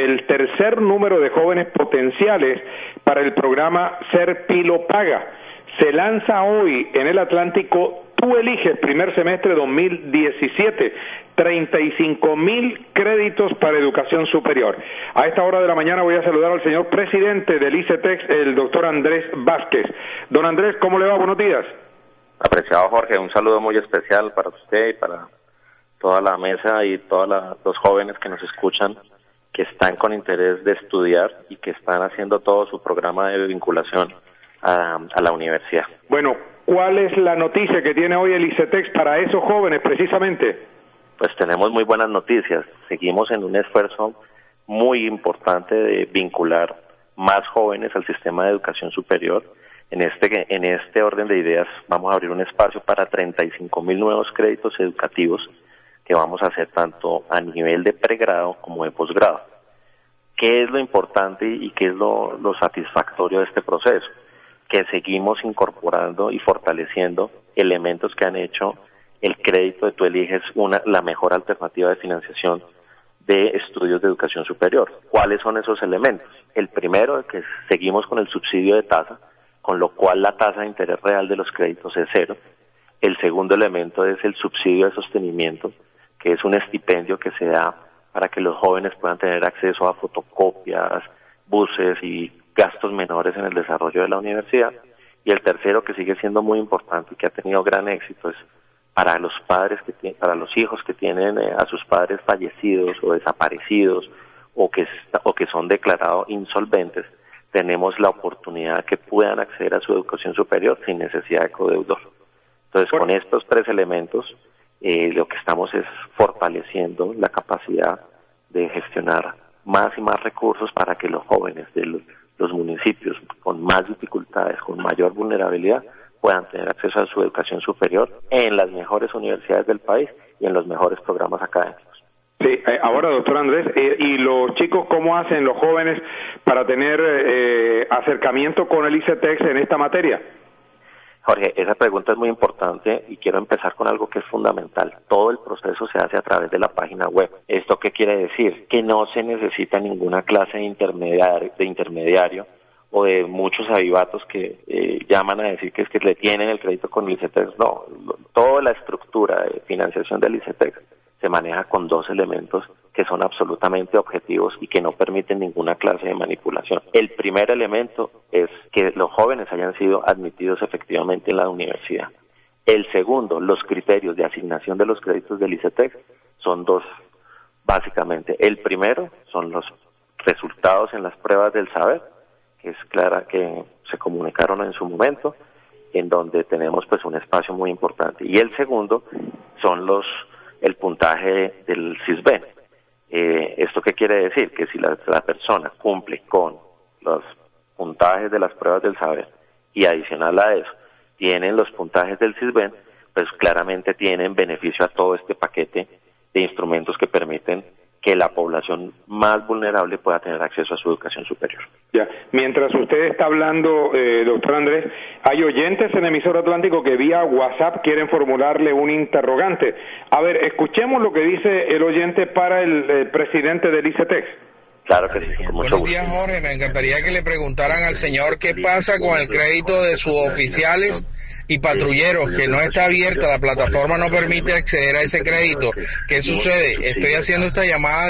el tercer número de jóvenes potenciales para el programa Ser Pilo Paga. Se lanza hoy en el Atlántico Tú Eliges, primer semestre 2017, 35,000 créditos para educación superior. A esta hora de la mañana voy a saludar al señor presidente del ICETEX, el doctor Andrés Vázquez. Don Andrés, ¿cómo le va? Buenos días. Apreciado Jorge, un saludo muy especial para usted y para toda la mesa y todos los jóvenes que nos escuchan, que están con interés de estudiar y que están haciendo todo su programa de vinculación a la universidad. Bueno, ¿cuál es la noticia que tiene hoy el ICETEX para esos jóvenes precisamente? Pues tenemos muy buenas noticias. Seguimos en un esfuerzo muy importante de vincular más jóvenes al sistema de educación superior. En este orden de ideas vamos a abrir un espacio para 35,000 nuevos créditos educativos que vamos a hacer tanto a nivel de pregrado como de posgrado. ¿Qué es lo importante y qué es lo satisfactorio de este proceso? Que seguimos incorporando y fortaleciendo elementos que han hecho el crédito de Tú Eliges la mejor alternativa de financiación de estudios de educación superior. ¿Cuáles son esos elementos? El primero es que seguimos con el subsidio de tasa, con lo cual la tasa de interés real de los créditos es cero. El segundo elemento es el subsidio de sostenimiento, que es un estipendio que se da para que los jóvenes puedan tener acceso a fotocopias, buses y gastos menores en el desarrollo de la universidad. Y el tercero, que sigue siendo muy importante y que ha tenido gran éxito, es para los padres para los hijos que tienen a sus padres fallecidos o desaparecidos o que son declarados insolventes. Tenemos la oportunidad de que puedan acceder a su educación superior sin necesidad de codeudor. Entonces, con estos tres elementos, lo que estamos es fortaleciendo la capacidad de gestionar más y más recursos para que los jóvenes de los municipios con más dificultades, con mayor vulnerabilidad, puedan tener acceso a su educación superior en las mejores universidades del país y en los mejores programas académicos. Sí, ahora, doctor Andrés, ¿y los chicos cómo hacen, los jóvenes, para tener acercamiento con el ICETEX en esta materia? Jorge, esa pregunta es muy importante y quiero empezar con algo que es fundamental. Todo el proceso se hace a través de la página web. ¿Esto qué quiere decir? Que no se necesita ninguna clase de intermediario o de muchos avivatos que llaman a decir que es que le tienen el crédito con el ICETEX. No, toda la estructura de financiación del ICETEX se maneja con dos elementos que son absolutamente objetivos y que no permiten ninguna clase de manipulación. El primer elemento es que los jóvenes hayan sido admitidos efectivamente en la universidad. El segundo, los criterios de asignación de los créditos del ICETEX son dos, básicamente. El primero son los resultados en las pruebas del saber, que es clara que se comunicaron en su momento, en donde tenemos pues un espacio muy importante. Y el segundo son el puntaje del CISBEN. ¿Esto qué quiere decir? Que si la persona cumple con los puntajes de las pruebas del saber y adicional a eso tienen los puntajes del CISBEN, pues claramente tienen beneficio a todo este paquete de instrumentos que permiten que la población más vulnerable pueda tener acceso a su educación superior. Ya, mientras usted está hablando, doctor Andrés, hay oyentes en Emisor Atlántico que vía WhatsApp quieren formularle un interrogante. A ver, escuchemos lo que dice el oyente para el presidente del ICETEX. Claro que sí, con mucho gusto. Buenos días, Jorge. Me encantaría que le preguntaran al señor qué pasa con el crédito de suboficiales y patrulleros, que no está abierta, la plataforma no permite acceder a ese crédito. ¿Qué sucede? Estoy haciendo esta llamada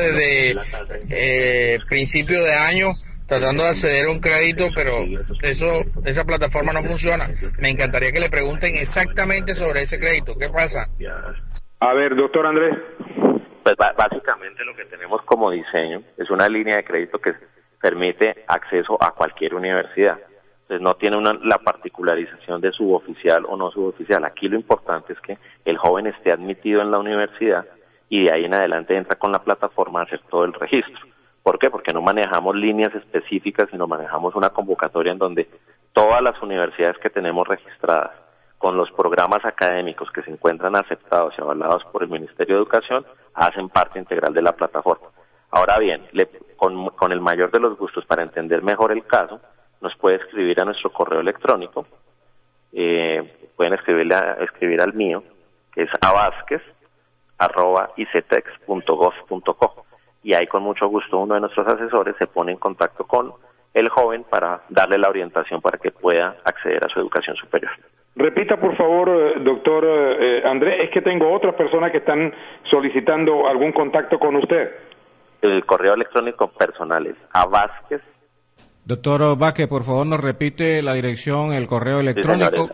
desde principio de año, tratando de acceder a un crédito, pero esa plataforma no funciona. Me encantaría que le pregunten exactamente sobre ese crédito. ¿Qué pasa? A ver, doctor Andrés. Pues básicamente lo que tenemos como diseño es una línea de crédito que permite acceso a cualquier universidad. Entonces no tiene la particularización de suboficial o no suboficial. Aquí lo importante es que el joven esté admitido en la universidad y de ahí en adelante entra con la plataforma a hacer todo el registro. ¿Por qué? Porque no manejamos líneas específicas, sino manejamos una convocatoria en donde todas las universidades que tenemos registradas con los programas académicos que se encuentran aceptados y avalados por el Ministerio de Educación hacen parte integral de la plataforma. Ahora bien, con el mayor de los gustos, para entender mejor el caso, nos puede escribir a nuestro correo electrónico, pueden escribir al mío, que es avasquez@icetex.gov.co. y ahí con mucho gusto uno de nuestros asesores se pone en contacto con el joven para darle la orientación para que pueda acceder a su educación superior. Repita, por favor, doctor Andrés, es que tengo otras personas que están solicitando algún contacto con usted. El correo electrónico personal es avásquez. Doctor Vázquez, por favor, nos repite la dirección, el correo electrónico. Sí, señores,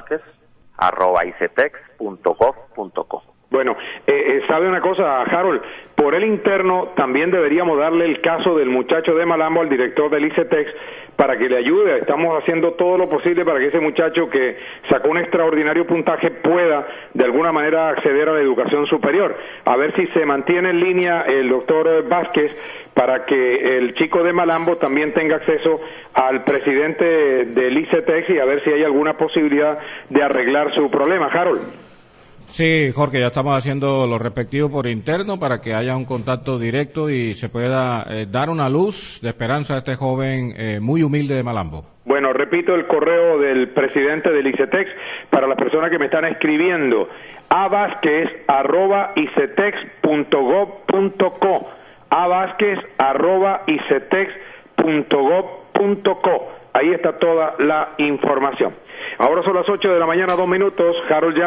avásquez@icetex.gov.co. Bueno, ¿sabe una cosa, Harold? Por el interno también deberíamos darle el caso del muchacho de Malambo al director del ICETEX para que le ayude. Estamos haciendo todo lo posible para que ese muchacho que sacó un extraordinario puntaje pueda de alguna manera acceder a la educación superior. A ver si se mantiene en línea el doctor Vázquez para que el chico de Malambo también tenga acceso al presidente del ICETEX y a ver si hay alguna posibilidad de arreglar su problema. Harold. Sí, Jorge, ya estamos haciendo lo respectivo por interno para que haya un contacto directo y se pueda dar una luz de esperanza a este joven muy humilde de Malambo. Bueno, repito el correo del presidente del ICETEX para las personas que me están escribiendo: avasquez@icetex.gov.co, avasquez@icetex.gov.co. Ahí está toda la información. Ahora son las 8 de la mañana, 2 minutos. Harold ya